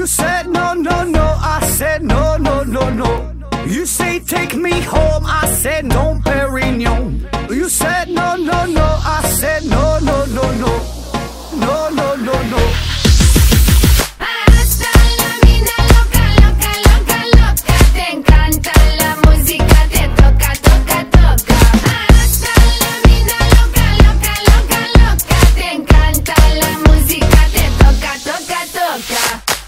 You said no, no, no, I said no, no, no, no. You say take me home, I said no, Perignon. You said no, no, no, I said no, no, no, no. No, no, no, no. Hasta la vida loca, loca, loca, loca. Te encanta la música, te toca, toca, toca. Hasta la vida loca, loca, loca, loca. Te encanta la música, te toca, toca, toca.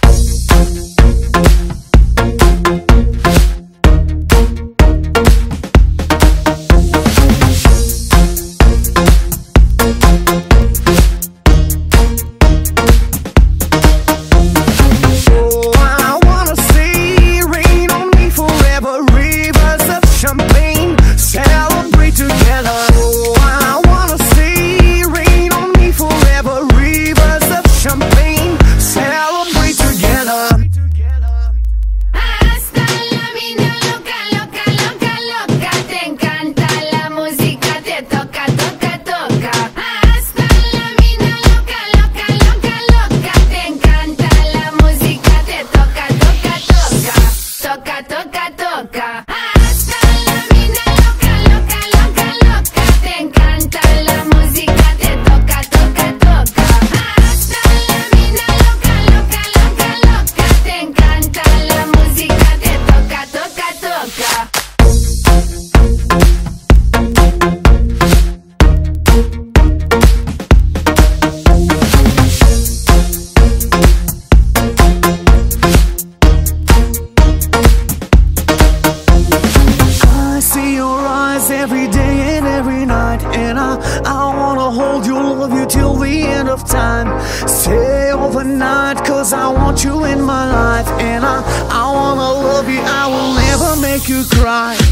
Every day and every night, and I wanna hold you, love you till the end of time. Stay overnight, cause I want you in my life, and I wanna love you, I will never make you cry.